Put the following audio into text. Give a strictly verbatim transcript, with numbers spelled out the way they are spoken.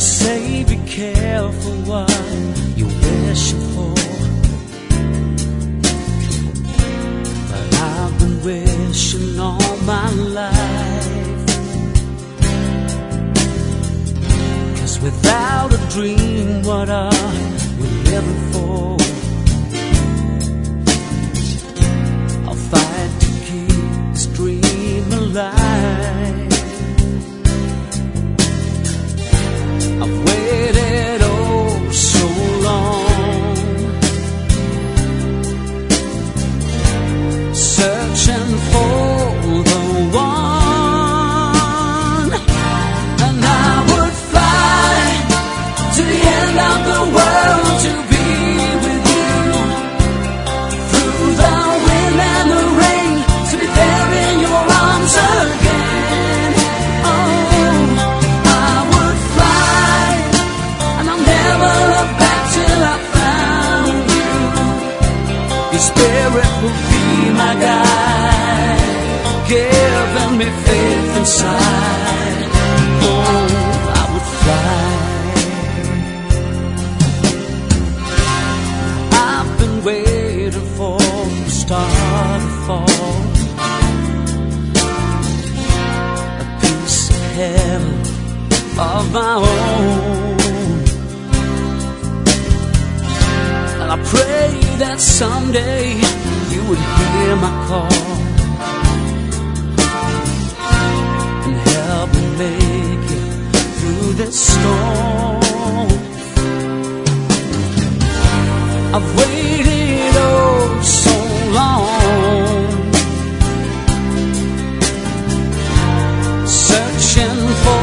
say be careful what you're wishing for, but I've been wishing all my life. 'Cause without a dream, what are we living for? I'll fight to keep this dream alive. I've waited oh so long, searching for the one, and I would fly to the end of the world to be with you, through the wind and the rain, to be there in your arms again. Oh, I would fly, and I'll never look back till I found you. Your spirit will be my guide, giving me faith inside. Oh, I would fly. I've been waiting for the star to fall, a piece of heaven of my own, and I pray that someday you would hear my call and help me make it through this storm. I've waited oh so long, searching for